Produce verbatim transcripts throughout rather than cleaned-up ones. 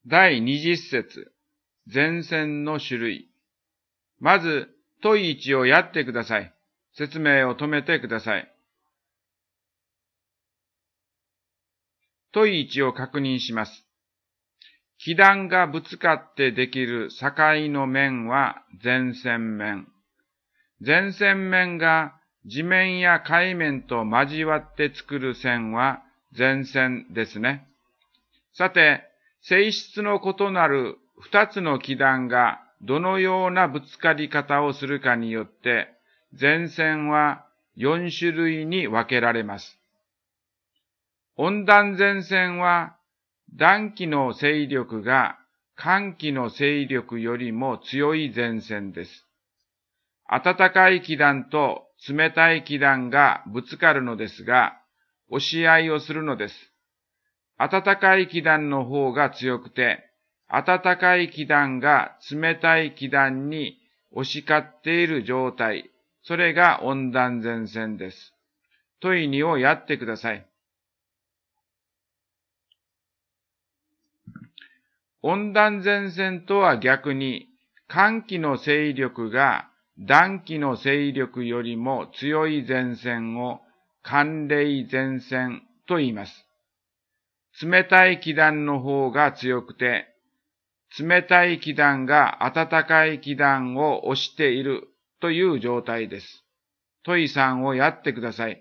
第二十節、前線の種類。まず、問い一をやってください。説明を止めてください。問い一を確認します。基壇がぶつかってできる境の面は前線面。前線面が地面や海面と交わって作る線は前線ですね。さて、性質の異なる二つの基壇がどのようなぶつかり方をするかによって、前線は四種類に分けられます。温暖前線は暖気の勢力が寒気の勢力よりも強い前線です。暖かい基壇と冷たい基壇がぶつかるのですが、押し合いをするのです。暖かい基壇の方が強くて、暖かい基壇が冷たい基壇に押し勝っている状態、それが温暖前線です。問いにをやってください。温暖前線とは逆に、寒気の勢力が暖気の勢力よりも強い前線を寒冷前線と言います。冷たい基壇の方が強くて、冷たい基壇が暖かい基壇を押しているという状態です。問いさんをやってください。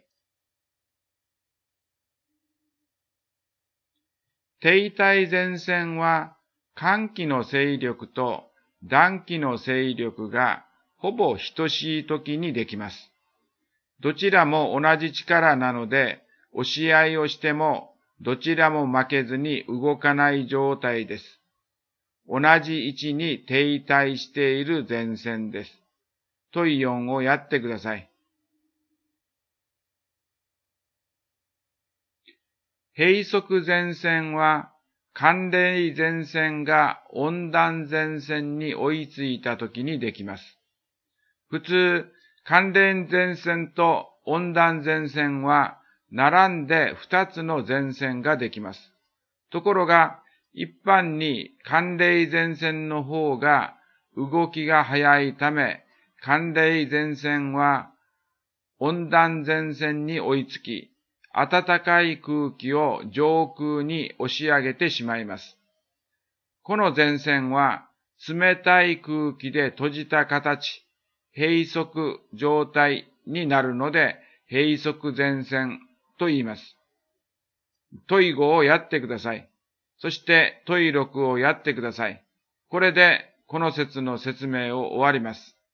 停滞前線は寒気の勢力と暖気の勢力がほぼ等しい時にできます。どちらも同じ力なので、押し合いをしてもどちらも負けずに動かない状態です。同じ位置に停滞している前線です。問いよんをやってください。閉塞前線は寒冷前線が温暖前線に追いついたときにできます。普通、寒冷前線と温暖前線は並んで二つの前線ができます。ところが、一般に寒冷前線の方が動きが速いため、寒冷前線は温暖前線に追いつき、暖かい空気を上空に押し上げてしまいます。この前線は冷たい空気で閉じた形、閉塞状態になるので、閉塞前線と言います。問いごをやってください。そして問いろくをやってください。これでこの説の説明を終わります。